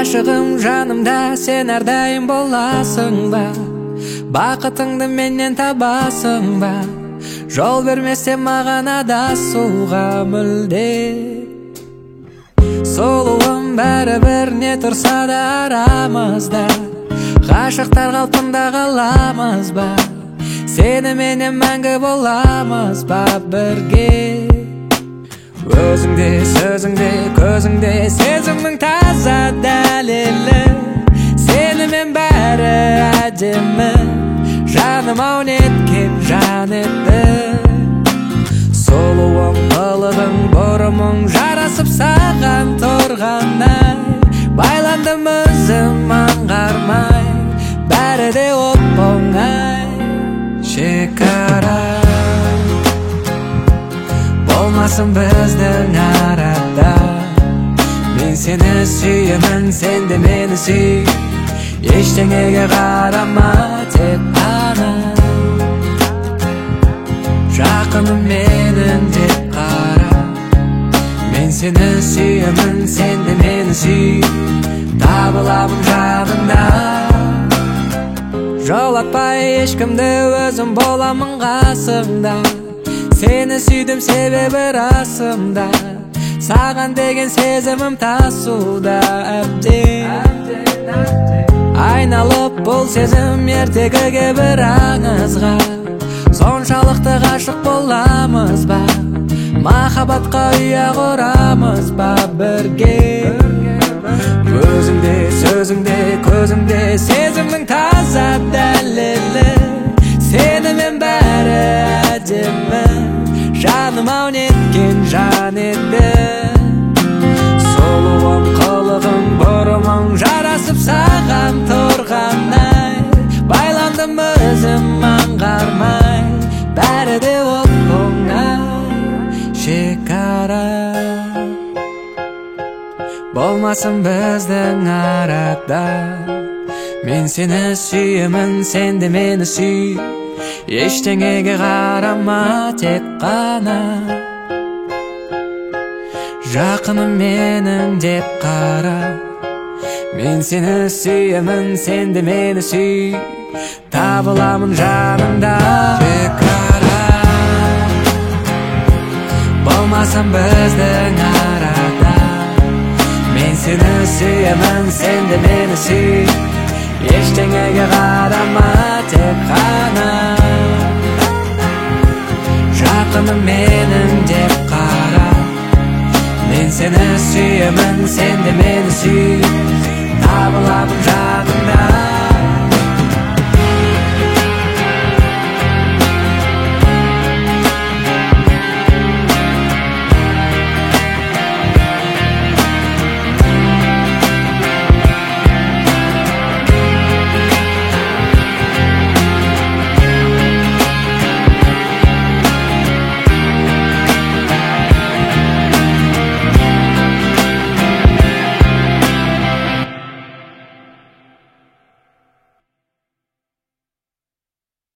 Ашығым жанымда сен әрдайым боласың ба? Бақытыңды менен табасың ба? Жол бермесе маған адасуға мүлде. Сұлуым бәрібір не тұрса да арамызда, ғашықтар қалпында қаламыз ба? Сені менен мәңгі боламыз ба бірге? Өзіңде, сөзіңде, көзіңде сезімнің таза дәлелі. Сенімен бәрі әдемі, жаным-ау неткен жан етті. Сұлуың, қылығың, бұрымың жарасып саған тұрғандай, байландым өзім аңғармай, бәрі де оп-оңай. Шекара болмасын біздің арада, мен сені сүйемін, сен де мені сүй. Ештеңеге қарама, тек қана жақыным менің деп қара. Мен сені сүйемін, сен де мені сүй. Табыламын жағында, жолатпай ешкімді, өзім боламын қасыңда. Сені сүйдім себебі расымда, саған деген сезімім тасуда әбден. Айналып бұл сезім ертегіге бір аңызға, соншалықты ғашық боламыз ба? Махаббатқа ұя құрамыз ба бірге? Өзіңде, сөзіңде, көзіңде сезімнің таза дәлелі. Сенімен бәрі әдемі, жаным-ау неткен жан еді. Сұлуым, қылығың, бұрымың жарасып саған тұрғандай, байландым өзім аңғармай, бәрі де оп-оңай. Шекара болмасын біздің арада, мен сені сүйемін, сен де мені сүй. Ештеңеге қарама, тек қана жақыным менің деп қара. Мен сені сүйемін, сен де мені сүй. Табыламын жанымда. Шекара болмасын біздің арада, мен сені сүйемін, сен де мені сүй. Ештеңеге қарама, тек қана жақыным менің деп қара. Мен сені сүйемін, сен де мені сүй. Табыламын